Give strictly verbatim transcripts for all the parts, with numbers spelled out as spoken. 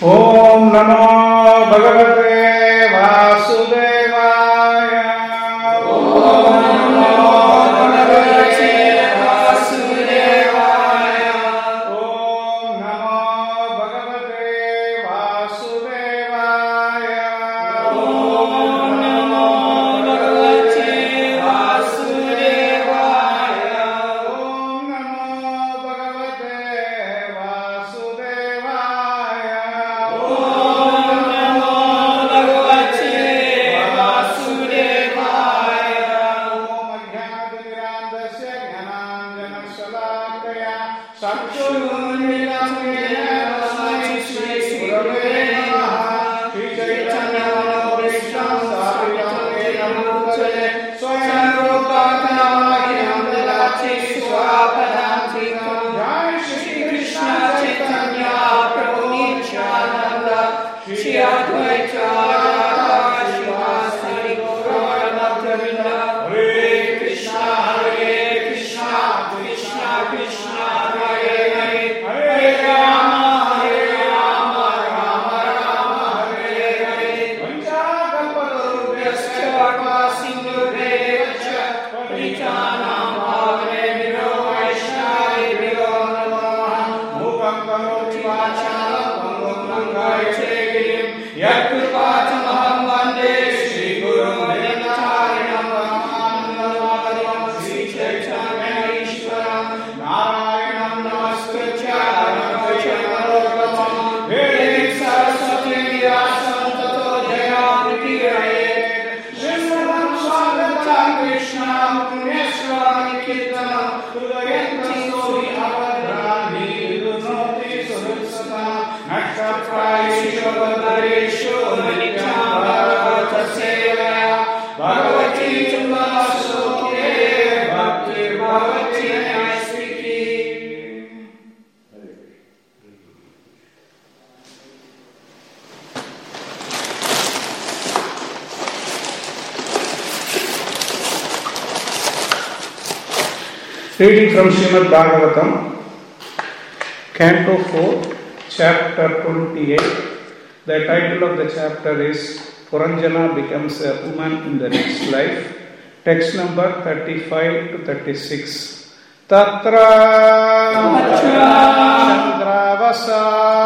ಓಂ ನಮೋ ಭಗವತೆ ವಾಸುದೇವಾಯ. ಓಂ ನಮೋ ಭಗವತೆ ವಾಸುದೇವಾಯ. ಓಂ ನಮೋ ಭಗವತೆ ವಾಸುದೇವಾಯ. ಓಂ ನಮೋ ಭಗವತೆ ವಾಸುದೇವಾಯ. ಓಂ ನಮೋ ಭಗವತೆ ವಾಸುದೇವಾಯ. ಓಂ ನಮೋ ಭಗವತೆ ವಾಸುದೇವಾಯ. ಓಂ ಅಜ್ಞಾನತಿಮಿರಾಂಧಸ್ಯ ಜ್ಞಾನಾಂಜನಶಲಾಕಯ ಚಕ್ಷುರುನ್ಮಿಲಿತಂ ಯೇನ ತಸ್ಮೈ ಶ್ರೀ ಗುರವೇ ನಮಃ. ಶ್ರೀ ಚೈತನ್ಯಮನೋಭೀಷ್ಟಂ ಸ್ಥಾಪಿತಂ ಯೇನ ಭೂತಲೆ ಸ್ವಯಂ ರೂಪಕಮಹ್ಯಂ ದದಾತಿ ಸ್ವಪದಾಂತಿಕಂ. ಜೈ ಶ್ರೀ ಕೃಷ್ಣ ಚೈತನ್ಯ ಪ್ರಭು ನಿತ್ಯಾನಂದ ಶ್ರೀ ಅದ್ವೈತ ಗದಾಧರ ಶ್ರೀವಾಸದಿ ಗೌರವರ್ಗವೃಂದ. ಹರೇ ಕೃಷ್ಣ ಹರೇ ಕೃಷ್ಣ ಕೃಷ್ಣ ಕೃಷ್ಣ ಹರೇ ಹರೇ, ಹರೇ ರಾಮ ಹರೇ ರಾಮ ರಾಮ ರಾಮ ಹರೇ ಹರೇ. ವಂಚಾಕಲ್ಪತರುಭ್ಯಶ್ಚ ಕೃಪಾ ಸಿಂಧುಭ್ಯೇವ ಚ ಪತಿತಾನಾಂ ಪಾವನೇಭ್ಯೋ ವೈಷ್ಣವೇಭ್ಯೋ ನಮೋ ನಮಃ. ಮೂಕಂ ಕರೋತಿ ವಾಚಾಲಂ ಪಂಗುಂ ಲಂಘಯತೆ ಗಿರಿಂ ಯತ್ಕೃಪಾತಮಹಂ ವಂದೇ ಶ್ರೀಗುರುಂ ಜಗನ್ನಾಥಾರ್ಯಣಂ. ಶ್ರೀ ಚೈತನ್ಯೇಶ್ವರಂ ನಾರಾಯಣಂ ನಮಸ್ಕೃತ್ಯ ನರಂ ಚೈವ ನರೋತ್ತಮಂ ದೇವೀಂ ಸರಸ್ವತೀಂ ವ್ಯಾಸಂ ತತೋ ಜಯಮುದೀರಯೇತ್. ಶ್ರೀಮದಂ ಸ್ವಾಗತಂ ಕೃಷ್ಣಂ ಪುಣ್ಯಶ್ರವಣ ಕೀರ್ತನಂ ಹೃದಯಂತಿ ಸೋರಿ ಅಭದ್ರಾಣಿ ವಿದುನೋತಿ ಸುಹೃತ್ಸತಾಂ. ನಕ್ಷತ್ರಾಯೇಷು ಭದ್ರೇಷು ನಿತ್ಯಂ Bhagavata ಸೇವಯಾ Bhagavati ಚುಂಬನಶ್ಲೋಕೆ ಭಕ್ತಿರ್ಭವತಿ ನೈಷ್ಠಿಕಿ. Reading from Srimad Bhagavatam, Canto four, Chapter twenty-eight. The title of the chapter is Puranjana becomes a woman in the next life. Text number thirty-five to thirty-six. Tatra Chandravasa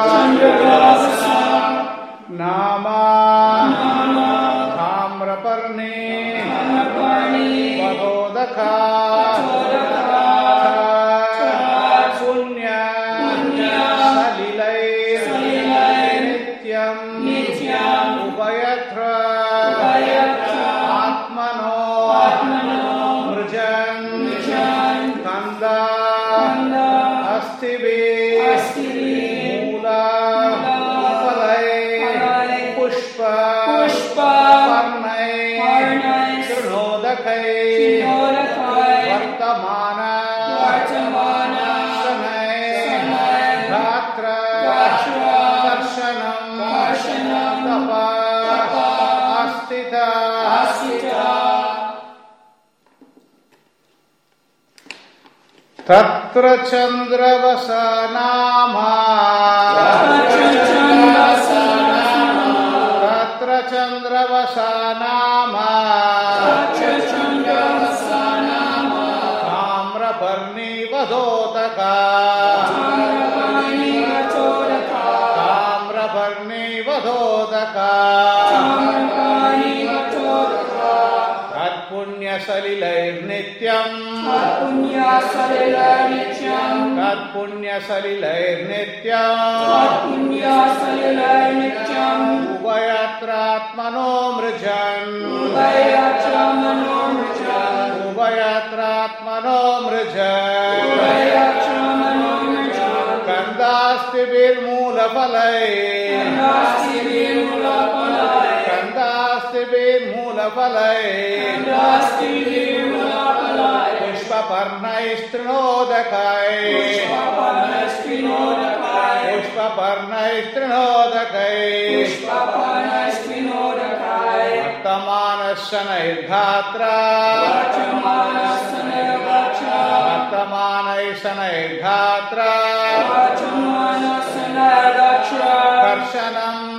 Nama Dhamraparni Vagodaka Punya Salilai Nityam Ubayatra Atmano Mrijan Kanda Astibi Mula Upalai Pushpa Parnai Shrinodakai Vartamana Sanai Dhatra Darshanam Tapa Astita. Tatra Chandravasa Nama Tatra Chandravasa Nama Tamraparni Vadotaka Tamraparni Vadotaka Tatpunya Salilair Nityam Tatpunya Salilair Nityam Ubayatratmano Mrijan Ubayatratmano Mrijan Kandastibir Mula Palai Kandastibir Mula Palai Pushpa Parnai Strinodakai Pushpa Parnai Strinodakai Vartamanasanai Dhatra Vartamanasanai Dhatra Darshan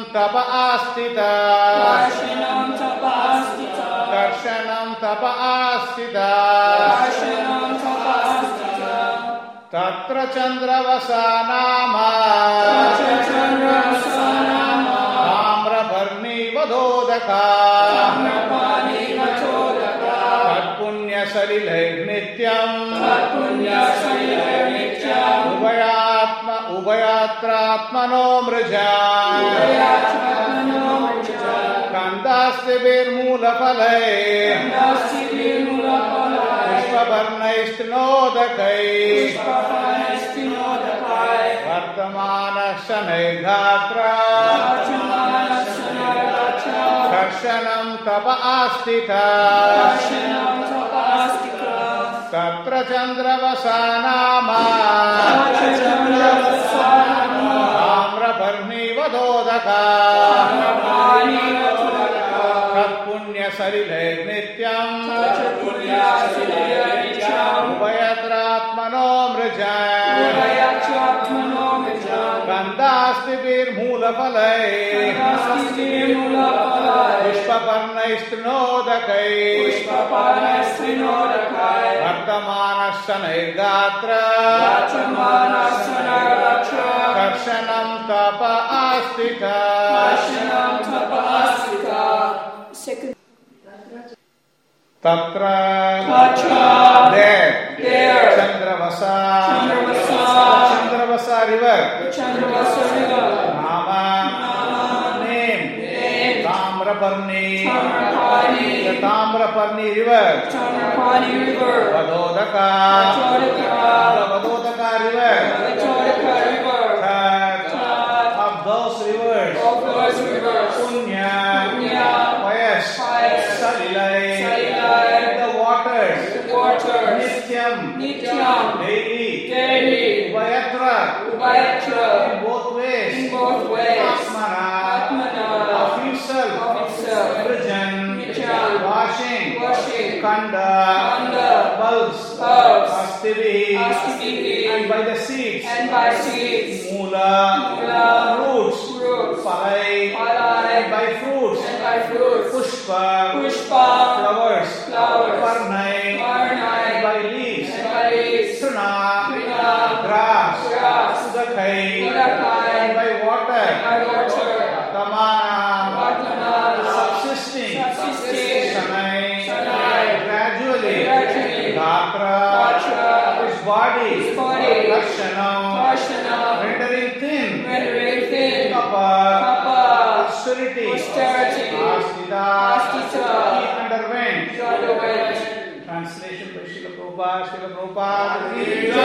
tapa astita. Darshanam tapa astita. Darshanam tapa astita. Darshanam tapa astita. Tatra chandravasa nama. Tatra chandravasa nama. Tamraparni vadodaka. Tamrapani vachodaka. Tatpunya salilai nityam. Tatpunya salilai nityam. Ubhayatma ubhayatratmano mrja. Ubhayatratmano mrja. Kandaste virmula palai. Kandasti virmula palai. Pushpavarnaistinodakai. Pushpavarnaistinodakai. Vartamana shanai dhatra. Vartamana shanai dhatra. Darshanam tapa astita. Darshanam tapa astita. Tatra chandravasa nama. Tatra chandravasa nama. Tamraparni vadodaka. Tamrapani vadodaka. Tatpunya salilai nityam. Tatpunya salilai nityam. Ubhayatratmano mrja. Ubhayatratmano mrja. Kandasti virmula palai. Kandasti virmula palai. Pushpavarnaistinodakai. Pushpavarnaistinodakai. Vartamana shanai dhatra. Vartamana shanai dhatra. Darshanam tapa astita. Darshanam tapa astita. Second. Tatra. Tatra. There. There. Chandravasa. Chandravasa. Chandravasa river. Chandravasa river. Nama. Nama. Name. Name. Tamraparni. Tamrapani. The Tamraparni river. Tamrapani river. Vadodaka. Vadodaka. The Vadodaka river. Vadodaka river. Third. Third. Of those rivers. Of those rivers. Punya. Punya. Payas. Payas. Salilai. Salilai. The waters. The waters. Nityam. Nityam. Daily. Daily. Ubhayatra. Ubhayatra. In both ways. In both ways. Atmana. Atmana. Of himself. Of himself. Vrijan. Vrijan. Washing. Washing. Kanda. Kanda. Bulbs. Bulbs. Astivi. Astivi. And by the seeds. And by seeds. Mula. Mula. Roots. Roots. Palai. Palai. And by fruits. And by fruits. Pushpa. Pushpa. Flowers. Flowers. Parnai. Parnai. And by leaves. And by leaves. Trina. Trina. Grass. Grass. Udakai. Udakai. And by water. By water. Tamana. Vartamana. Subsisting. Subsisting. Shanai. Shanai. Gradually. Gradually. Dhatra. Dhatra. His body. His body. Darshanam. Darshanam. Rendering thin. Rendering thin. Tapa. Tapa. Austerity. Austerity. Astita. Astita. He underwent. He underwent. Translation by Srila Prabhupada. Srila Prabhupada. Ki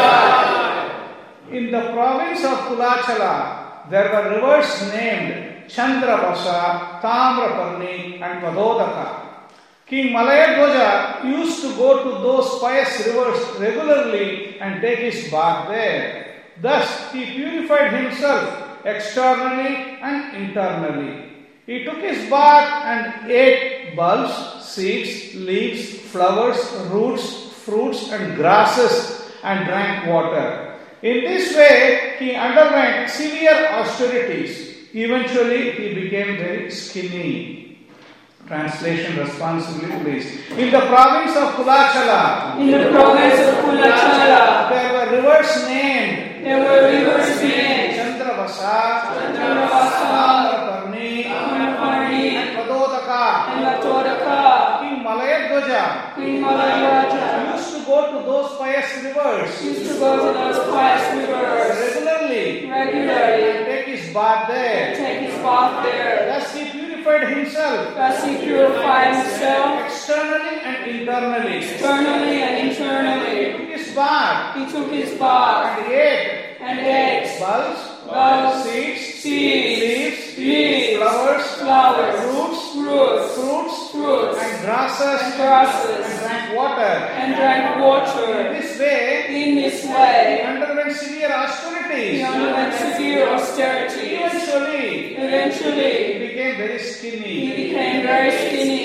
jai. In the province of Kulachala, there were rivers named Chandravasa, Tamraparni, and Vadodaka. King Malayadwaja used to go to those pious rivers regularly and take his bath there. Thus, he purified himself externally and internally. He took his bath and ate bulbs, seeds, leaves, flowers, roots, fruits, and grasses, and drank water. In this way, he underwent severe austerities. Eventually, he became very skinny. Translation responsibly, please. In the province of Kulachala, In the province of Kulachala, there were rivers named there were rivers named Chandravasa, Chandravasa, Tamraparni, Tamrapani, and Vadodaka. and Vatodaka. King Malayadwaja King Malayadwaja used to go to those pious rivers used to go to those pious rivers regularly regularly and take his bath and there. take his bath there. Thus he purified himself Thus he purified himself externally and internally. externally and internally. He took his bath He took his bath and ate and ate bulbs, bulbs, seeds, seeds, leaves, leaves, flowers, flowers, roots, roots, fruits, fruits, and grasses, and grasses, and drank water. and drank water. In this way, In this he way, underwent severe he austerities. underwent severe austerity. Eventually, Eventually, he became very he skinny. became very skinny.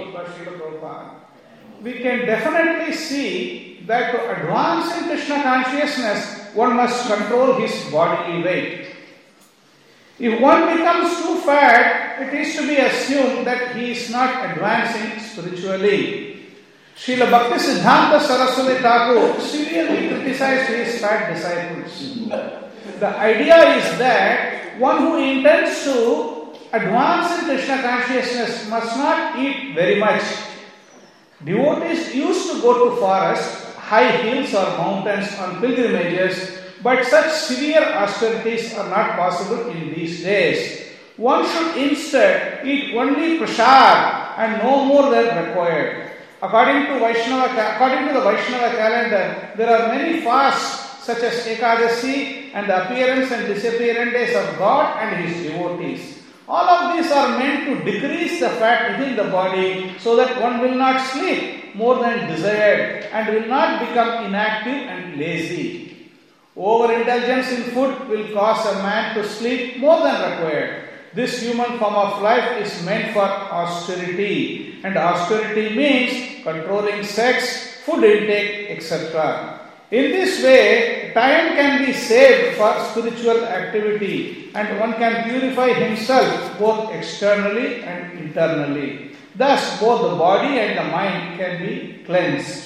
We can definitely see that to advance in Krishna consciousness, one must control his bodily weight. If one becomes too fat, it is to be assumed that he is not advancing spiritually. Srila Bhakti Siddhanta Saraswati Thakur severely criticized his fat disciples. The idea is that one who intends to advance in Krishna consciousness must not eat very much. Devotees used to go to forests, high hills or mountains on pilgrimages, but such severe austerities are not possible in these days. One should instead eat only prasad and no more than required. According to Vaishnava, according to the Vaishnava calendar, there are many fasts such as Ekadasi and the appearance and disappearance days of God and His devotees. All of these are meant to decrease the fat within the body so that one will not sleep more than desired and will not become inactive and lazy. Overindulgence in food will cause a man to sleep more than required. This human form of life is meant for austerity, and austerity means controlling sex, food intake, et cetera. In this way, time can be saved for spiritual activity and one can purify himself both externally and internally. Thus, both the body and the mind can be cleansed.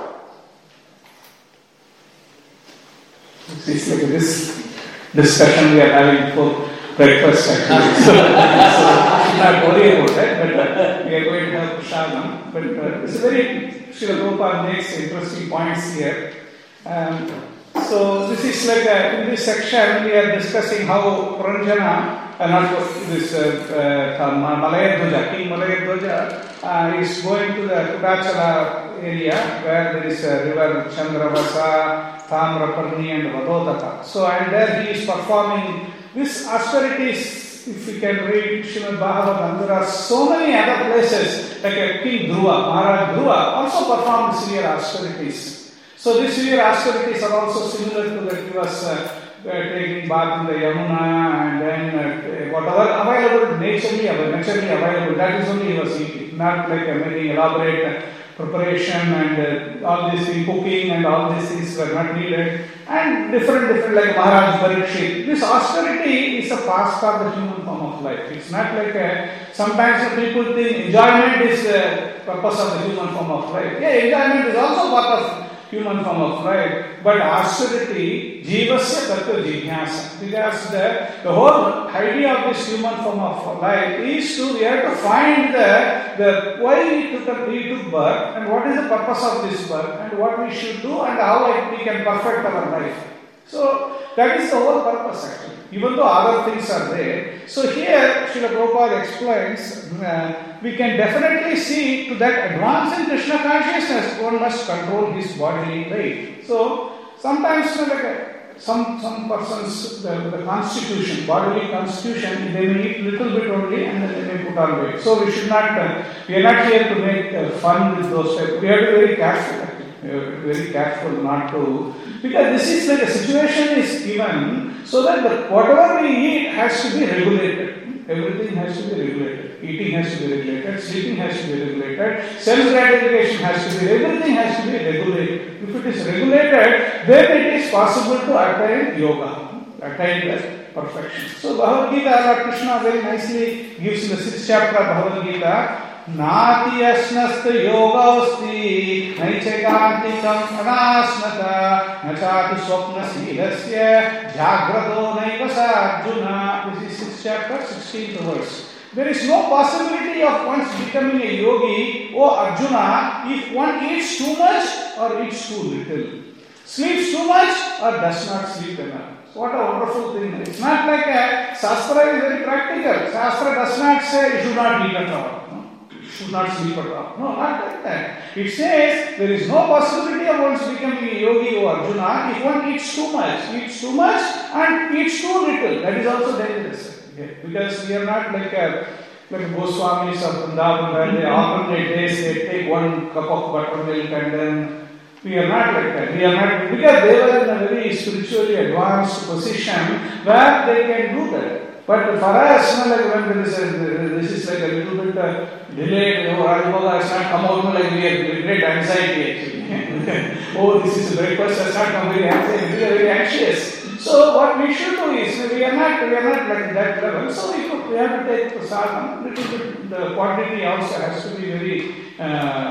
It's like this discussion we are having for breakfast actually. So, so not worry about that, but uh, we are going to have prasadam. But uh, it's a very, Srila Prabhupada makes interesting points here. Um, so this is like a, in this section we are discussing how Puranjana, uh, not this uh, uh, Malaya Dhoja, King Malaya Dhoja uh, is going to the Kudachala area where there is a river Chandravasa, Tamraparni and Vadodaka. So and there he is performing this austerities. If you can read Srimad Bhagavatam, there are so many other places like a King Dhruva, Maharaj Dhruva also performed severe austerities. So these severe austerities are also similar to that he was uh, uh, taking bath in the Yamuna and then uh, whatever available, naturally, naturally available, that is only he was eating. Not like a very elaborate uh, preparation and uh, all these things, cooking and all these things were not needed. And different, different like Maharaj Parikshit. This austerity is a past of the human form of life. It's not like a, sometimes people think enjoyment is the purpose of the human form of life. Yeah, enjoyment is also part of human form of life, but austerity, jivasya tattva jijnasa, because the, the whole idea of this human form of life is to, we have to find the, the why we took, we took birth and what is the purpose of this birth and what we should do and how we can perfect our life. So that is the whole purpose actually, even though other things are there. So here Srila Prabhupada explains, uh, we can definitely see to that advance in Krishna consciousness, one must control his bodily weight. So sometimes you know, like a, some some persons, the, the constitution, bodily constitution, they may eat little bit only and then they may put on weight. So we should not, uh, we are not here to make uh, fun with those types. We have to be very careful. We have to be very careful not to, because this is like a situation is given so that the, whatever we eat has to be regulated. Everything has to be regulated. Eating has to be regulated. Sleeping has to be regulated. Self-gratification has to be, everything has to be regulated. If it is regulated, then it is possible to attain yoga, attain the perfection. So Bhagavad Gita, Lord Krishna very nicely gives in the sixth chapter of Bhagavad Gita, Nati asnasta yogaosti naichagantikam anasnata nachati swapna silasya jagrado naivasa Arjuna. This is sixth chapter, sixteenth verse. There is no possibility of one's becoming a yogi, O Arjuna, if one eats too much or eats too little, sleeps too much or does not sleep enough. What a wonderful thing. It's not like a Shastra is very practical. Shastra does not say you should not eat at all. Should not sleep at all. No, not like that. It says there is no possibility of one's becoming a yogi or Arjuna if one eats too much, eats too much and eats too little. That is also dangerous. Okay? Because we are not like a like Goswamis of Vrindavan where they alternate days they take one cup of buttermilk and then we are not like that. We are not, because they were in a very spiritually advanced position where they can do that. But for us, you know, like when there is a, this is like a little bit uh, delayed, oh, Rajyoga has not come out, like we have great anxiety actually. Oh, this is a breakfast has not come, very anxiety, we are very anxious. So what we should do is, we are not, we are not like that level, so we, could, we have to take prasadam, little bit, the quantity also has to be very uh,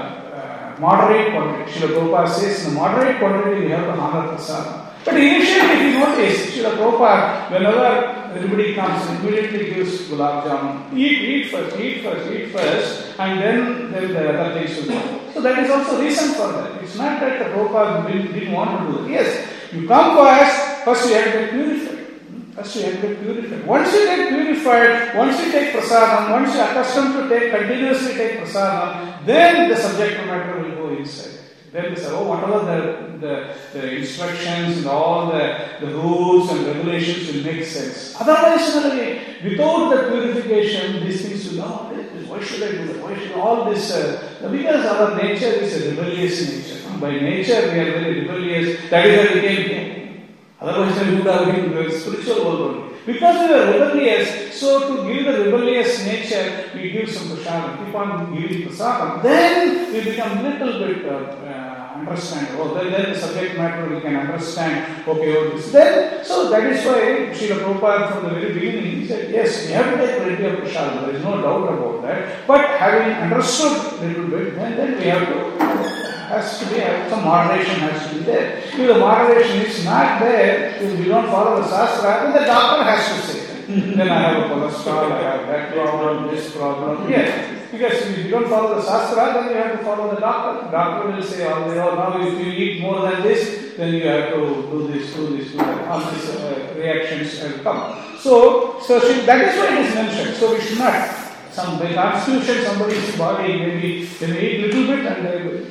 uh, moderate quantity. Srila Prabhupada says, in the moderate quantity we have to honor prasadam. But initially, if you notice, Srila Prabhupada, whenever everybody comes, immediately gives gulab jamun. Eat, eat first, eat first, eat first, and then, then the other things will come. So that is also reason for that. It's not that the Prabhupada didn't, didn't want to do it. Yes, you come first, first you have to get purified. First you have to get purified. Once you get purified, once you take prasadam, once you are accustomed to take, continuously take prasadam, then the subject matter will go inside. Then they say, oh, whatever the, the, the instructions and all the, the rules and regulations will make sense. Otherwise, without the purification, these things will not. Why should I do that? Why should all this? Uh, because our nature is a rebellious nature. By nature, we are very rebellious. That is why we came here. Otherwise, we would have been in the spiritual world only. Because we are rebellious, so to give the rebellious nature, we give some prasadam. Keep on giving prasadam. Then we become little bit uh, uh, understand. Oh, then, then the subject matter we can understand. Okay, oh, this. Then, so that is why Srila Prabhupada from the very beginning he said, yes, we have to take plenty of prasadam. There is no doubt about that. But having understood a little bit, then, then we have to. Has to be, some moderation has to be there. If the moderation is not there, if we don't follow the Shastra, then the doctor has to say, then I have a cholesterol, I have that problem, this problem. Yes, because if you don't follow the Shastra, then you have to follow the doctor. The doctor will say, oh, now if you eat more than this, then you have to do this, do this, do that. All these uh, reactions will come. So, so she, that is why it is mentioned. So we should not, some by constitution, somebody's body, maybe they may eat little bit and they will.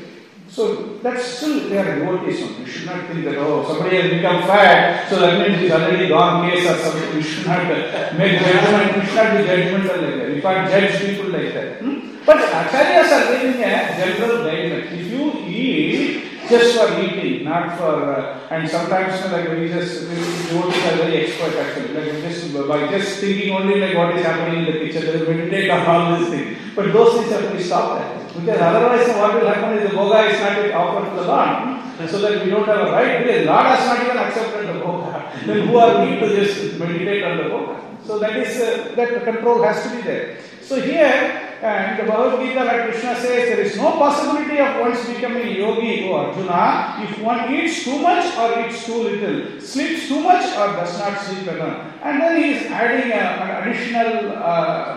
So that's still they are devotees. You should not think that, oh, somebody has become fat, so that means he's already gone case or something. We should not make judgment, we should not be judgmental like that. We can't judge people like that. Hmm? But acharyas are giving a general guideline. If you eat just for eating, not for, uh, and sometimes you know, like we just, devotees are very expert actually. Like just, by just thinking only like what is happening in the kitchen, they will meditate on all these things. But those things have to be stopped at. Because otherwise what will happen is the bhoga is not yet offered to the Lord. So that we don't have a right. Because Lord has not even accepted the bhoga. Then who are we to just meditate on the bhoga? So that is, uh, that control has to be there. So here, uh, in the Bhagavad Gita, like Krishna says, there is no possibility of one's becoming a yogi, O Arjuna, if one eats too much or eats too little, sleeps too much or does not sleep enough. And then he is adding a, an additional uh,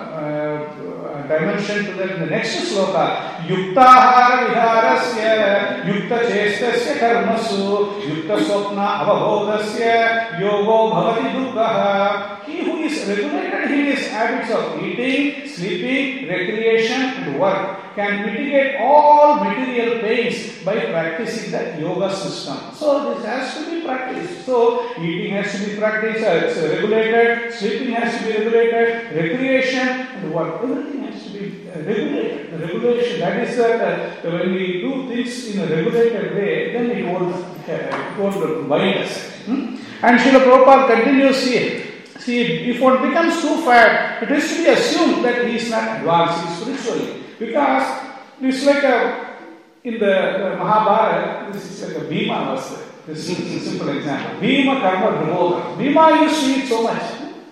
uh, dimension to that in the next sloka. Yuktahara viharasya, yukta chestasya karmasu, yukta swapna avabodhasya, yogo bhavati dukkha. He who is regulated in his habits of eating, sleeping, recreation and work can mitigate all material pains by practicing the yoga system. So this has to be practiced. So eating has to be practiced, uh, regulated, sleeping has to be regulated, recreation and work, everything has to be uh, regulated. The regulation, that is that uh, when we do things in a regulated way, then it won't, uh, it won't bind us. Hmm? And Srila Prabhupada continues here. See, if one becomes too fat, it is to be assumed that he is not advancing spiritually. Because it's like a, in the, the Mahabharata, this is like a Bhima was there. This is a simple example. Bhima karma vimoda. Bhima used to eat so much.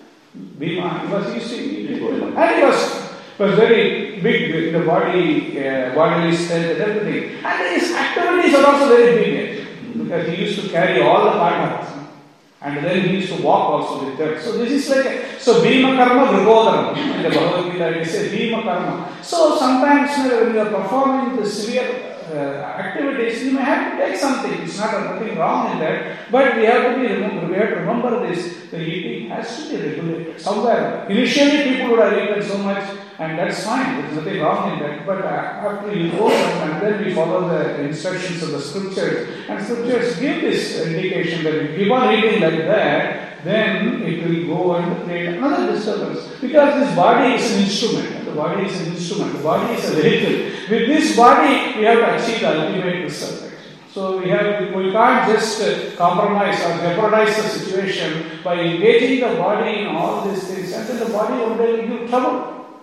Bhima, he was used to eat. And he was, was very big in the body, uh, bodily strength and everything. And his activities are also very big. Because he used to carry all the partners. And then he used to walk also with them. So this is like, a, so Bhima Karma Vrigodharam. In the Bhagavad Gita, it says Bhima Karma. So sometimes when you are performing the severe uh, activities, you may have to take something. It's not nothing wrong in that. But we have to be remember, we have to remember this. The eating has to be regulated somewhere. Initially people would have eaten so much, and that's fine. There's nothing wrong in that. But uh, after you go and then we follow the instructions of the scriptures, and scriptures give this indication that if you keep on eating like that, then it will go and create another disturbance. Because this body is an instrument. The body is an instrument. The body is a vehicle. With this body, we have to achieve the ultimate result. So we have we can't just uh, compromise or jeopardize the situation by engaging the body in all these things, and then the body one day will give trouble.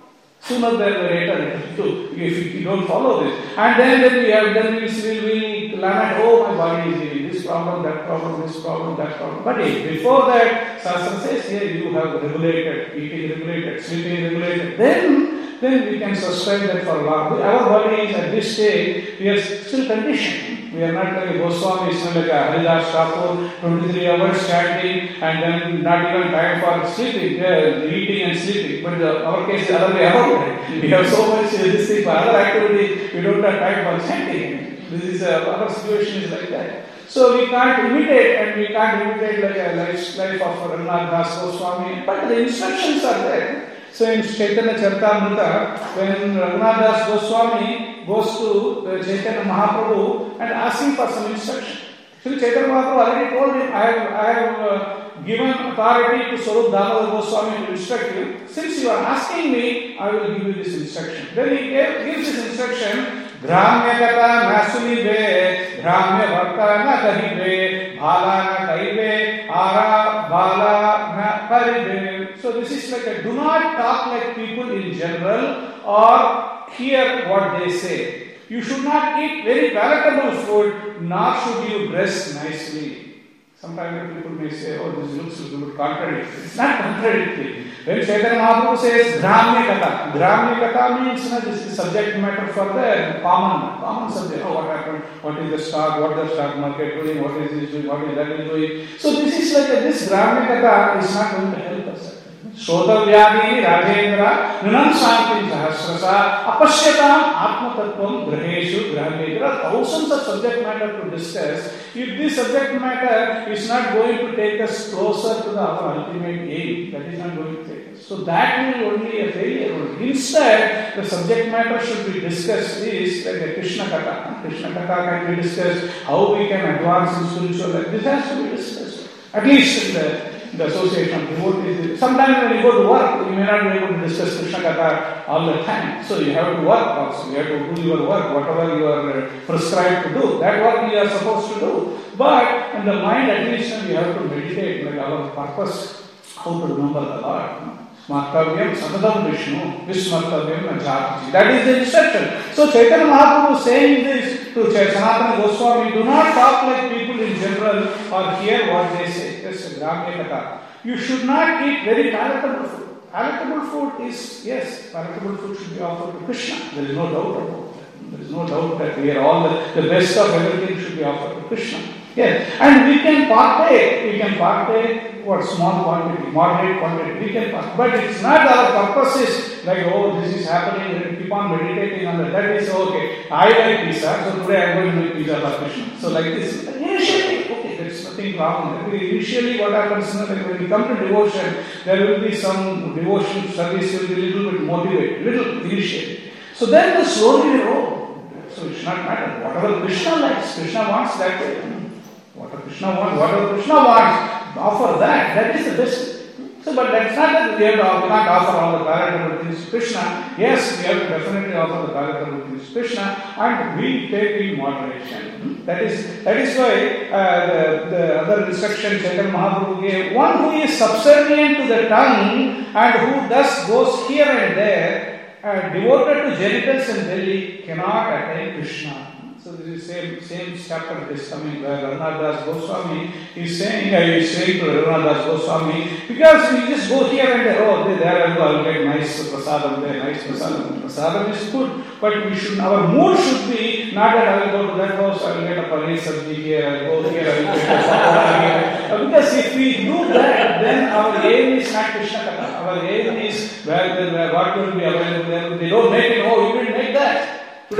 Sooner than later, if you don't follow this. And then, then we have, then we will we lament, oh, my body is giving this problem, that problem, this problem, that problem. But if before that, Shastra says here you have regulated, eating regulated, sleeping regulated, then, then we can sustain that for long. Our body is at this stage, we are still conditioned. We are not like a Goswami, it's not like a Haridas Thakur, twenty-three hours standing and then not even time for sleeping, uh, eating and sleeping. But the, our case is the other way around. We have so much uh, this thing for other activity, we don't have time for chanting. This is uh, our situation is like that. So we can't imitate, and we can't imitate like a life, life of Raghunath Das Goswami, but the instructions are there. So in Chaitanya Charitamrita, when Raghunath Das Goswami goes to Chaitanya Mahaprabhu and asking for some instruction. Actually, Chaitanya Mahaprabhu already told him, I have, I have uh, given authority to Swarup Damodar Goswami to instruct you. Since you are asking me, I will give you this instruction. Then he gave, gives this instruction, Gramya kata na sunibe, Gramya bharta na kahibe, Bhala na kahibe, Ara bhala na karibe. So this is like a, do not talk like people in general or hear what they say. You should not eat very palatable food, nor should you dress nicely. Sometimes people may say, oh, this looks a little contradictory. It's not contradictory. When Chaitanya Mahaprabhu says, Gramya Kata, Gramya Kata means no, this is subject matter for the common, common subject. Oh, what happened? What is the stock? What is the stock market doing? What is this doing? What is that doing? So this is like a, this Gramya Kata is not going to help us. Shrotavyadi Rajendra Nunam Santi Sahasrasa Apashyatam Atmatattvam Graheshu Grahamya. There are thousands of subject matter to discuss. If this subject matter is not going to take us closer to the, our ultimate aim, that is not going to take us. So that will only be a failure. Instead, the subject matter should be discussed is like a Krishna Katha. Krishna Katha can be discussed, how we can advance in spiritual life. This has to be discussed. At least in the the association of devotees. Sometimes when you go to work, you may not be able to discuss Krishna Katha all the time. So you have to work also. You have to do your work, whatever you are prescribed to do. That work you are supposed to do. But in the mind, at least you have to meditate, like our purpose, how to remember the Lord. Smartavyam Sadadam Vishnu, Vismartavyam Najapati. That is the instruction. So Chaitanya Mahaprabhu saying this to Sanatana Goswami, do not talk like people in general or hear what they say. That's a Gramya Katha. You should not eat very palatable food. Palatable food is, yes, palatable food should be offered to Krishna. There is no doubt about that. There is no doubt that we are all the, the best of everything should be offered to Krishna. Yes, and we can partake, we can partake what small quantity, moderate quantity, we can partake. But it's not our purpose is like, oh, this is happening, and keep on meditating on that. That is okay. I like pizza, so today I am going to make pizza for Krishna. So like this, initially, okay, there is nothing wrong. Initially what happens is that when we come to devotion, there will be some devotion service will be a little bit motivated, little initially. So then the slowly roll. So it should not matter. Whatever Krishna likes, Krishna wants that way. What Krishna wants, whatever Krishna wants, offer that. That is the best. So, but that's not that we have to we can't offer all the palatable things to Krishna. Yes, we have to definitely offer the palatable things to Krishna, and we take in moderation. That is that is why uh, the, the other instruction Chaitanya Mahaprabhu gave: one who is subservient to the tongue and who thus goes here and there, uh, devoted to genitals and belly, cannot attain Krishna. So this is same same chapter is coming where Raghunath Das Goswami is saying, I is saying to Raghunath Das Goswami, because we just go here and there, oh, there I go, I will get nice prasadam there, nice prasadam. Prasadam is good, but we should, our mood should be not that I will go to that house, I will get a paneer sabji here, I will go here, I will get a pakoda here. Because if we do that, then our aim is not Krishna Katha. Our aim is where, where what will be available there. They don't make it, oh, you didn't make that.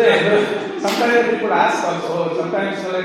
Today, sometimes people ask also, sometimes like,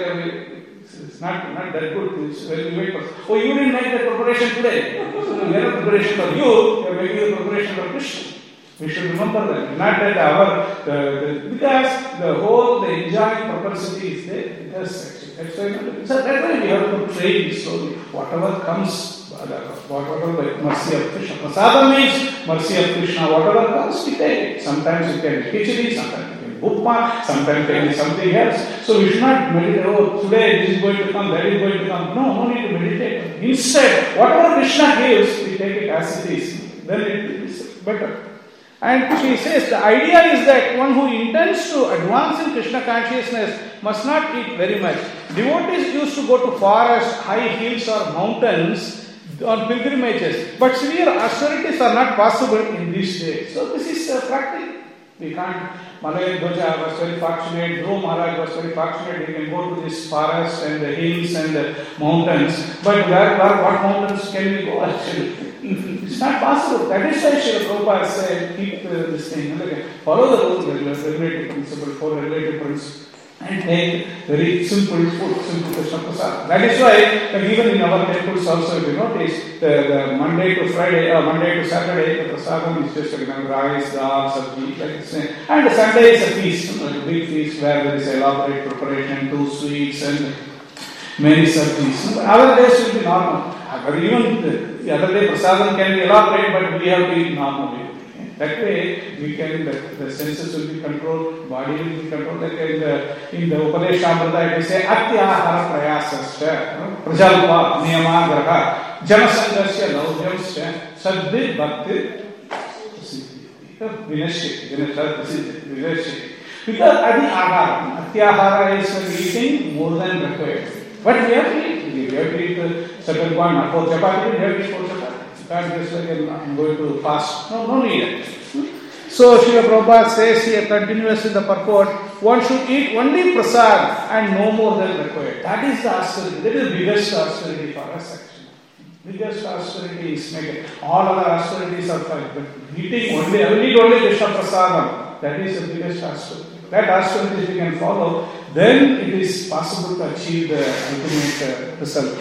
it's not, not that good. It's when we wait for, oh, you didn't make the preparation today. So we have a preparation for you, we are making the preparation for Krishna. We should remember that. Not that our, uh, the, because the whole, the enjoying propensity is there. It has actually. So that's why we have to train slowly. Whatever comes, whatever the mercy of Krishna. Prasada means mercy of Krishna. Whatever comes, we take. Sometimes it can be khichdi, sometimes Upma, sometimes there is something else. So we should not meditate, oh, today this is going to come, that is going to come. No, no need to meditate. Instead, whatever Krishna gives, we take it as it is. Then it is better. And she says the idea is that one who intends to advance in Krishna consciousness must not eat very much. Devotees used to go to forest, high hills or mountains on pilgrimages, but severe austerities are not possible in these days. So this is uh, practical. We can't. Malayan Dhoja was very fortunate, Dhruv Maharaj was very fortunate, he can go to this forest and the hills and the mountains. But where, where what mountains can we go actually? It's not possible. That is why Srila Prabhupada said, keep uh, this thing, okay, follow the rules, regulative principle, follow regulative principle, and take very simple food, simple Krishna Prasad. That is why, like, even in our temples also, if you notice, the, the Monday to Friday, or Monday to Saturday, the prasadam is just like, you know, rice, dal, sabji, like this. And the Sunday is a feast, like a big feast where there is elaborate preparation, two sweets and many sabjis. Other days will be normal. But even the, the other day prasadam can be elaborate, but we have to eat normally. That way, we can, the, the senses will be controlled, body will be controlled. Like in the, in the Upadeshamrita, it say, Atyahara prayasasya, prajalpa, niyama, graha, janasangasya, laudyamsya, sadhi, bhakti, vinashya, vinashya. Because adi ahara, atyahara is eating more than required. But we have to eat. We have to eat certain quantity. For chapati, we have to eat for chapati. Can't just like I'm going to fast. No, no need. So Srila Prabhupada says here, continuous in the purport, one should eat only prasad and no more than required. That is the austerity. That is the biggest austerity for us actually. Biggest austerity is making. All other austerities are fine, but eating only, I will eat only Krishna prasadam. That is the biggest austerity. That austerity we can follow, then it is possible to achieve the ultimate uh, result.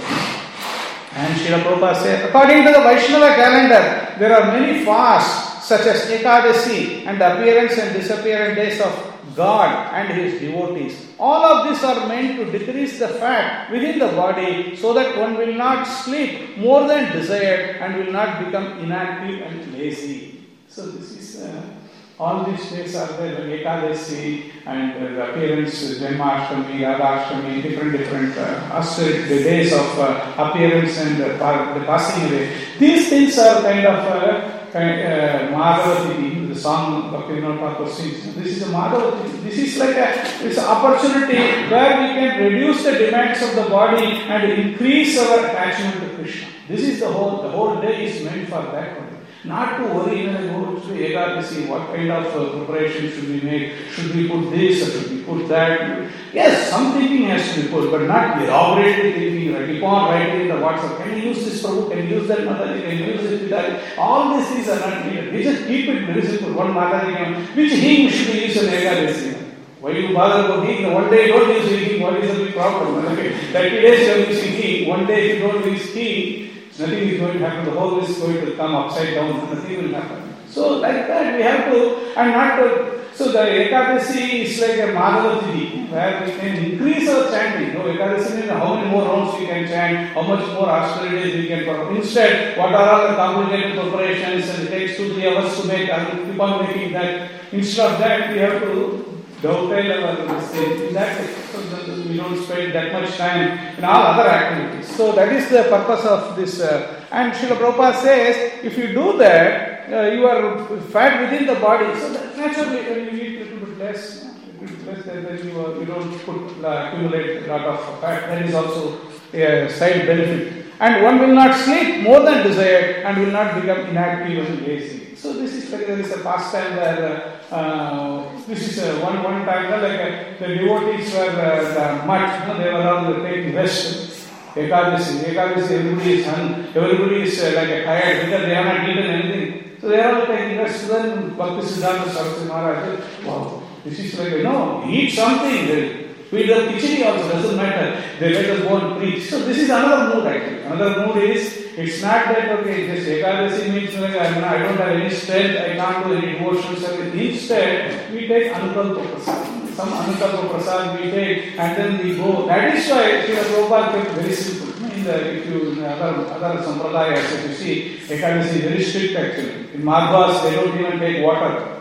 And Srila Prabhupada said, according to the Vaishnava calendar, there are many fasts such as Ekadasi and the appearance and disappearance days of God and His devotees. All of these are meant to decrease the fat within the body so that one will not sleep more than desired and will not become inactive and lazy. So this is... Uh, all these days are there, like Ekadasi and uh, the appearance, Janmashtami, Radhashtami, different, different uh, austerity, the days of uh, appearance and uh, the passing away. These things are kind of uh, kind, uh, Madhavati, the song Bhakti Vinod Thakur sings. This is a Madhavati. This is like a, it's an opportunity where we can reduce the demands of the body and increase our attachment to Krishna. This is the whole, the whole day is meant for that one. Not to worry, you know, go to Ekadasi, what kind of uh, preparation should we make? Should we put this or should we put that? Yes, some thinking has to be put, but not elaborately thinking. Right? Keep on writing in the WhatsApp. Can you use this Prabhu? Can you use that Mataji? Can you use this Pitari? All these things are not needed. We just keep it very simple. One Mataji, which hymn should we use in Ekadasi? Why you bother about hymn? One day you don't use hymn. What is the big problem? Okay. thirty days you are using hymn. One day if you don't use hymn, nothing is going to happen. The whole is going to come upside down. Nothing will happen. So like that we have to, and not to, so the Ekadasi is like a Madhavati where we can increase our chanting. No, Ekadasi means how many more rounds we can chant, how much more austerities we can perform. Instead, what are all the complicated preparations and it takes two, three hours to make, I will keep on making that. Instead of that, we have to dovetail our in that so that we don't spend that much time in all other activities. So that is the purpose of this. Uh, and Srila Prabhupada says, if you do that, uh, you are fat within the body. So that naturally, when you eat a little bit less, a little bit less, then, then you, uh, you don't put, uh, accumulate a lot of fat. That is also a side benefit. And one will not sleep more than desired and will not become inactive and lazy. So this is like there is a pastime where uh, uh, this is a one one time like uh, the devotees were uh, the much, you know, they were all taking rest. Ekadasi, Ekadasi, everybody is hung, everybody is uh, like a tired because they have not eaten anything. So they are all taking rest. Then Bhakti Siddhanta Saraswati Maharaj said, wow, this is like a, no, eat something. We do khichdi also, doesn't matter. They let us go and preach. So this is another mood actually. Another mood is, it's not that, okay, just Ekadasi means like, I don't have any strength, I can't do any devotional service. Instead, we take Anukalpa Prasad. Some Anukalpa Prasad we take and then we go. That is why Srila Prabhupada kept very simple. In the, if you, in the other, other sampradayas, if you see, Ekadasi is very strict actually. In Madhvas, they don't even take water.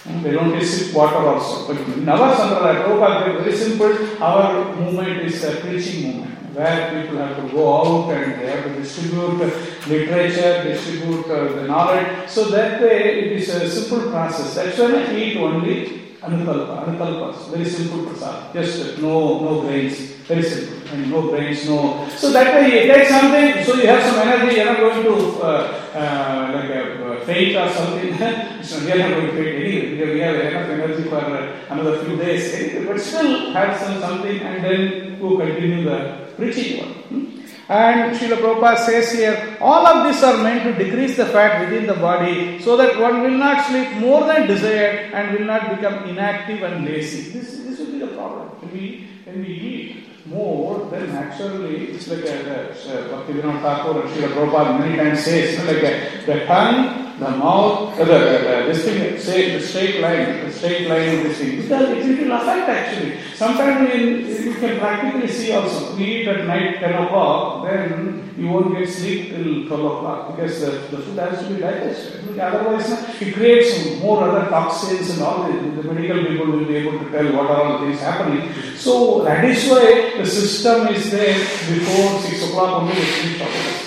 They don't sip water also. But in our Sampradaya, Prabhupada, very simple, our movement is a preaching movement, where people have to go out and they have to distribute literature, distribute uh, the knowledge. So that way it is a simple process. That's why I eat only anukalpa, anukalpas, very simple prasad, just no no grains, very simple, and no grains, no. So that way you take something, so you have some energy, you're not going to uh, uh, like a faint or something. So we are not going to faint anyway, because we have enough energy for uh, another few days, anyway. But still have some something and then go continue the preaching one. Hmm? And Srila Prabhupada says here, all of these are meant to decrease the fat within the body so that one will not sleep more than desired and will not become inactive and lazy. This, this will be the problem. When we, when we eat more, then naturally it's like a, a Bhaktivinoda Thakur and Srila Prabhupada many times says, like a, the tongue, the mouth, uh, the, the, this thing, say, the straight line, the straight line of this thing, because it will affect actually. Sometimes we, you can practically see also, we eat at night ten o'clock, then you won't get sleep till twelve o'clock because the, the food has to be digested. Otherwise, it creates more other toxins and all. The, the medical people will be able to tell what are all things happening. So that is why the system is there before six o'clock only the sleep happens.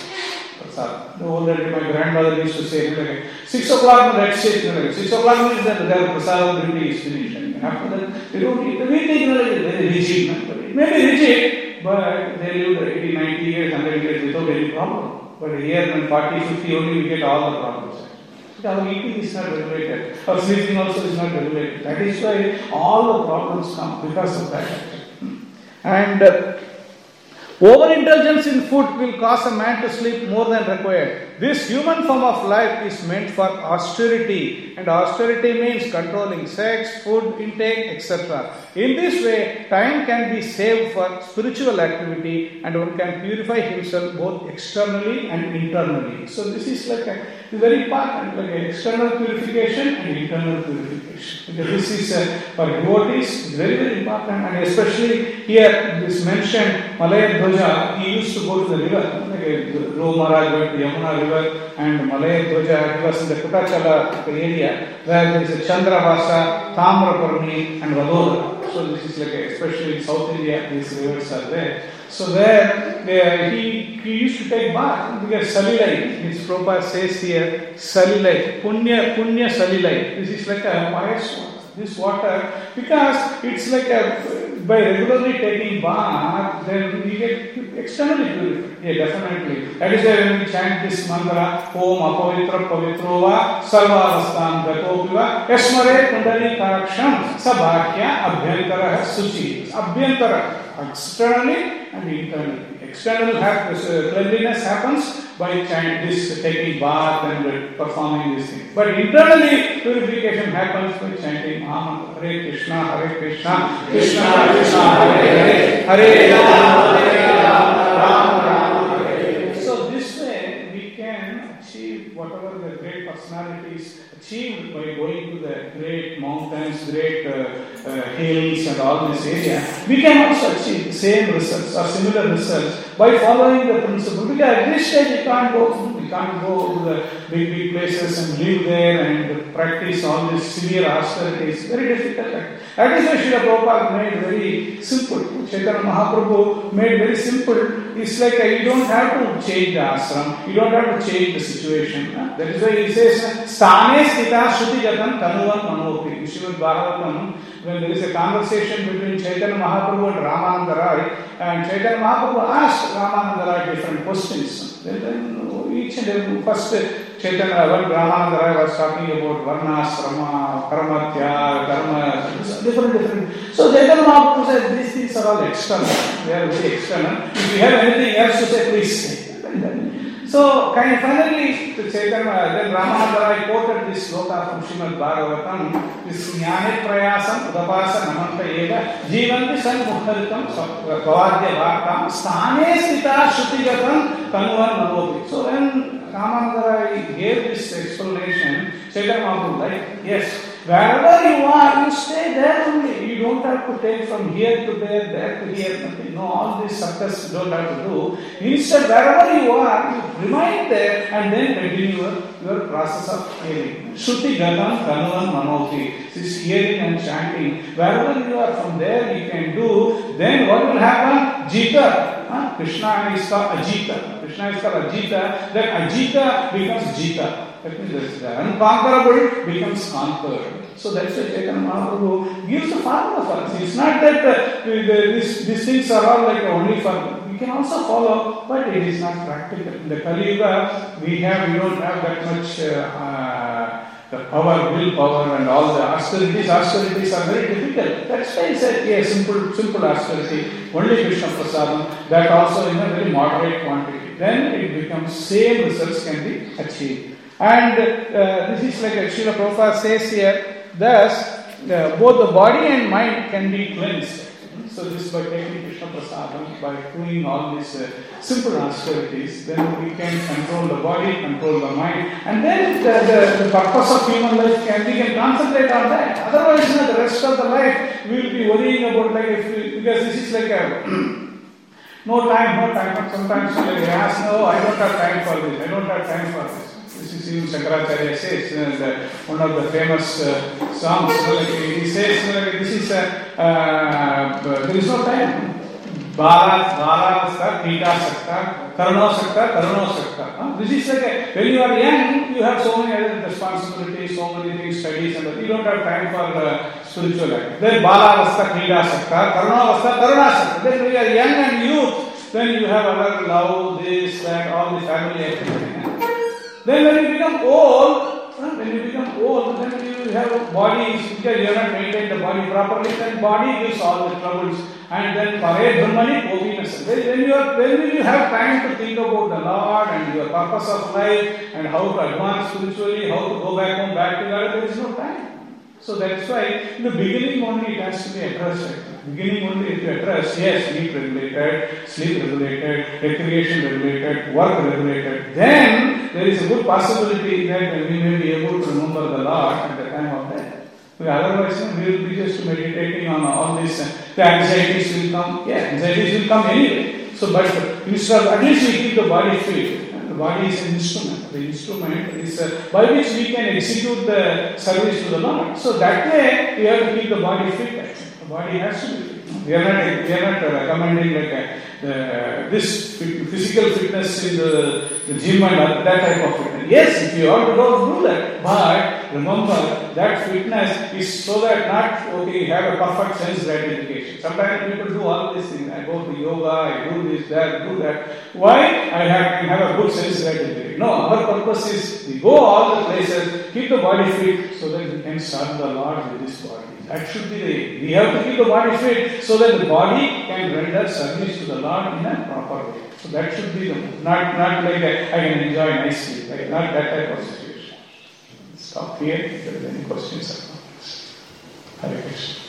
The older my grandmother used to say, like, six o'clock, that's it. Six o'clock means that their prasadam duty is finished. And after that, they don't eat. We think like very rigid. It may be rigid, but they live eighty, ninety years, one hundred years without any problem. But here, when forty, fifty, only we get all the problems. But our eating is not regulated. Our sleeping also is not regulated. That is why all the problems come because of that. And uh, overintelligence in food will cause a man to sleep more than required. This human form of life is meant for austerity, and austerity means controlling sex, food intake, et cetera. In this way, time can be saved for spiritual activity, and one can purify himself both externally and internally. So this is like a very important, like an external purification and internal purification. Because this is uh, for devotees very very important, and especially here this mentioned Malaya Dhwaja. He used to go to the river, like a Dhruva Maharaj went to Yamuna river, and Malaya Dhwaja, he was in the Kutachala area where there is a Chandravasa, Tamraparni and Vadodara. So this is like a, especially in South India, these rivers are there. So there, there he, he used to take bath because Salilai, his Prabhupada says here, Salilai, Punya, Punya Salilai. This is like a pious water. This water, because it's like a, by regularly taking bath, then we get externally purified. Yeah, definitely. That is why when we chant this mantra, Om Apavitra Pavitrova Sarvavastam Gatopiva Yasmare Kundali Karaksham Sabhakya Abhyantara Suchi. Abhyantara, externally and internally. External uh, cleanliness happens by chant this, taking bath and performing this thing. But internally, purification happens by chanting Maha Hare Krishna, Hare Krishna, Krishna Krishna, Hare Hare, Hare Rama, Hare Rama, Rama Rama, Hare Hare. So this way, we can achieve whatever the great personalities achieved by going to the great mountains, great uh, uh, hills and all this area. We can also achieve the same results or similar results by following the principle. Because at this stage we can't go, we can't go to the big big places and live there and practice all this severe austerity. It's very difficult. That is why Srila Prabhupada made very simple. Chaitanya Mahaprabhu made very simple. It's like uh, you don't have to change the ashram, you don't have to change the situation. Huh? That is why he says, Sthane Stita Shruti Jatan Tanuvan Manopi. Srimad Bhagavatam, when there is a conversation between Chaitanya Mahaprabhu and Ramananda Rai, and Chaitanya Mahaprabhu asked Ramananda Rai different questions. Then, then each and every first Chaitanya, when Ramananda Rai was talking about Varna, Srama, Karmatya, Karma, different, different. So Chaitanya Mahaprabhu said, these things are all external. They are very external. If you have anything else to say, please say. So, kind of finally, to Chaitanya, then Ramananda Rai quoted this sloka from Srimad Bhagavatam, this Jnane Prayasam Udapasa Namanta Eva Jivanti San Mukharitam Gavadya Bhartam Sthane Stita Shruti Jatan Tanuvan Manopi. So when Ramananda Rai gave this explanation, Chaitanya Mahaprabhu, like, yes, Wherever you are, you stay there only. You don't have to take from here to there, there to here, nothing. No, all these subtleties you don't have to do. Instead, wherever you are, you remain there and then continue your, your process of hearing. Shruti Gatam Kanuvan Manoti. This hearing and chanting. Wherever you are, from there you can do. Then what will happen? Jita. Huh? Krishna is called Ajita. Krishna is called Ajita. Then Ajita becomes Jita. That means the unconquerable becomes conquered. So that's why Chaitanya Mahaprabhu gives the formula for us. It's not that uh, the, this, these things are all like only for. We can also follow, but it is not practical. In the Kali Yuga, we have we don't have that much uh, uh, the power, willpower, and all the austerities. Austerities are very difficult. That's why I said, yeah, simple, simple austerity. Only Krishna Prasadam. That also in a very moderate quantity. Then it becomes same results can be achieved. And uh, this is like Srila Prabhupada says here, thus uh, both the body and mind can be cleansed. So this by taking Krishna Prasadam, by doing all these uh, simple austerities, then we can control the body, control the mind, and then the, the, the purpose of human life can we can concentrate on that. Otherwise, you know, the rest of the life we will be worrying about like if we, because this is like a no time, no time. But sometimes like, they ask, no, I don't have time for this. I don't have time for this. This is even Shankaracharya says, uh, the, one of the famous uh, songs, like, he says, like, this is, uh, uh, there is no time. Bala, Bala, Sakta, Pita, Sakta, Karno, Sakta, Karno, Sakta. Huh? This is like, a, when you are young, you have so many other responsibilities, so many things, studies, and you don't have time for uh, spiritual life. Then Bala, Vasta, Pita, Sakta, Karno, Vasta, Karna, Sakta. Then when you are young and youth, then you have other love, this, that, all the family activity. Then when you become old, when you become old, then you have bodies, because you have not maintained the body properly, then body gives all the troubles. And then Pare Brahmani Govinasa. When you are, when will you have time to think about the Lord and your purpose of life and how to advance spiritually, how to go back home, back to God, there is no time. So that's why in the beginning only it has to be addressed. Beginning only if you address, yes, sleep regulated, sleep regulated, recreation regulated, work regulated, then there is a good possibility that we may be able to remember the Lord at the time of death. Otherwise, we will be just meditating on all this. The anxieties will come. Yeah, anxieties will come anyway. So, but instead of, at least we keep the body fit. The body is an instrument. The instrument is uh, by which we can execute the service to the Lord. So that way, we have to keep the body fit. The body has to be fit. We are not, we are not uh, recommending like a, uh, this physical fitness in the, the gym and that type of fitness. Yes, if you want to go do that, but remember that fitness is so that not okay, you have a perfect sense gratification. Sometimes people do all these things. I go to yoga, I do this, that, do that. Why? I have to have a good sense gratification. No, our purpose is we go all the places, keep the body fit so that we can serve the Lord with this body. That should be the aim. We have to keep the body fit so that the body can render service to the Lord in a proper way. So that should be the not not like a, I can enjoy nicely, like not that type of situation. Stop here. If there is any questions or comments. Hare Krishna.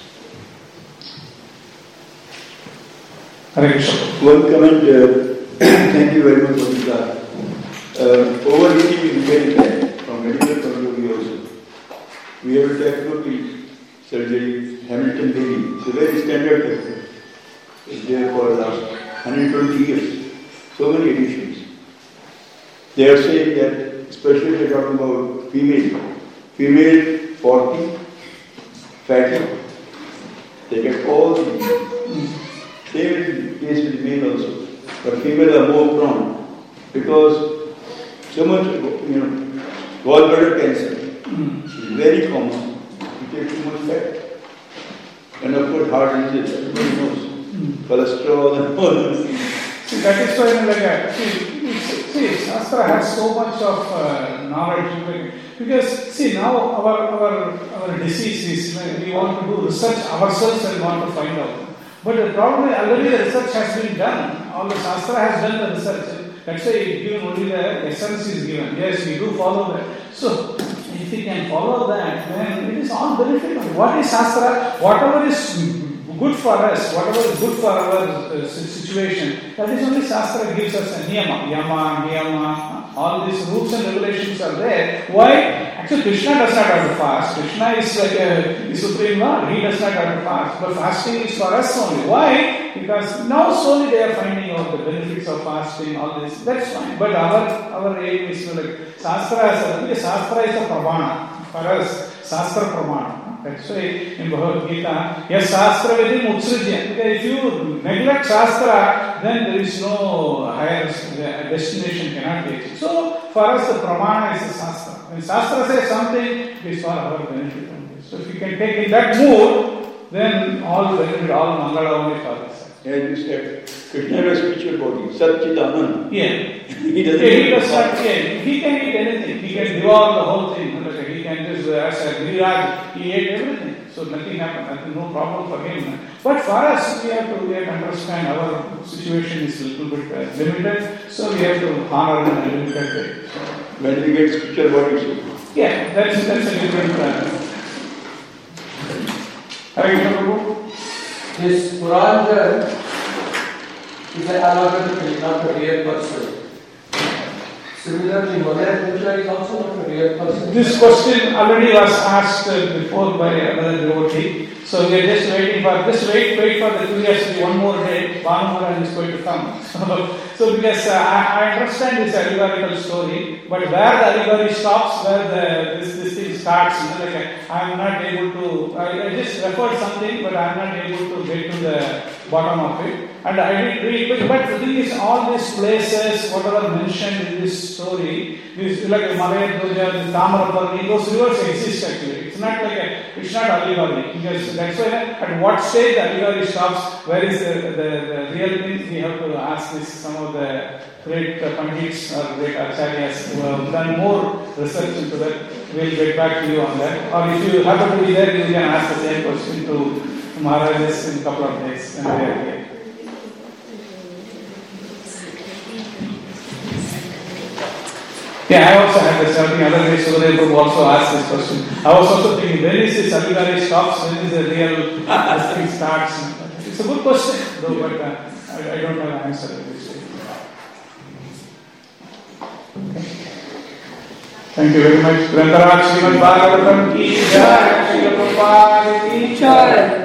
Hare Krishna. One comment. Uh, thank you very much for the class. Uh, overeating is very bad from medical point of view also. We have a technology. Surgery, Hamilton baby, it's a very standard technique. It's there for the last one hundred twenty years. So many editions. They are saying that, especially they are talking about female, female forty, fatty, they get all the diseases. Same is the case with male also. But female are more prone because so much, you know, gallbladder cancer is very common. Take too much fat. And of course, heart disease, everybody knows. Mm. Cholesterol and all those things. See, that is why, like, uh, see, see, Shastra has so much of uh, knowledge. Because, see, now our, our, our disease is, like, we want to do research ourselves and want to find out. But the problem is, already the research has been done. All the Shastra has done the research. That's why it's given only the essence is given. Yes, we do follow that. So, if we can follow that, then it is all beneficial. What is Shastra? Whatever is good for us, whatever is good for our uh, situation, that is only Shastra gives us a niyama, yama, niyama. all these rules and regulations are there. Why? Actually, Krishna does not have to fast. Krishna is like a the supreme Lord. He does not have to fast. But fasting is for us only. Why? Because now slowly they are finding out the benefits of fasting, all this. That's fine. But our our aim is to like Shastra is a Shastra is a Pramana. For us, Shastra Pramana. That's why in Bhagavad Gita, yes, Shastra Vedi Mutsrijya. Because if you neglect Shastra, then there is no higher destination cannot be achieved. So, for us, the Pramana is the Shastra. When Shastra says something, it is for our benefit only. So, if you can take in that mood, then all benefit, all Mangala only for us. As you said, Krishna has a spiritual body, Satchitananda. Yeah. He doesn't yeah, he have does not, yeah, he can eat anything. He can devour the whole thing. He can just, uh, as a Giriraj, he ate everything. So nothing happened, nothing, no problem for him. But for us, we have to, we have to understand our situation is a little bit uh, limited. So we have to honor in a limited way. So, when we get spiritual body, so. Yeah, that's, that's a different uh, Hare Krishna Prabhu. This Puranjan is an allegory, not a real person. Similarly, Mother Nature is also not a real person. This question already was asked uh, before by another devotee. So we are just waiting for, just wait, wait for the curiosity one more day. Bhanumaran is going to come. So, so because uh, I, I understand this allegorical story, but where the allegory stops, where the, this, this thing starts, you know, like I am not able to, I, I just referred something, but I am not able to get to the bottom of it. And I did read, but the thing is, all these places, whatever mentioned in this story, this like Malaya Dhoja, the Tamaraparni, those rivers exist actually. It's not like a, it's not allegory. Because that's why at what stage the allegory stops, where is the, the, the real thing? We have to ask this, some of the great uh, Pandits or great Acharyas who have done more research into that. We'll get back to you on that. Or if you happen to be there, you can ask the same question to Maharajas in a couple of days when they are here. Yeah, I also had this something other day, Surya Prabhu also asked this question. I was also thinking, when is this allegory stops, when is the real this thing starts? It's a good question, though, but uh, I, I don't have an answer to this. Okay. Thank you very much. Grantaraj Srimad Bhagavatam ki jai, Srila Prabhupada ki jai.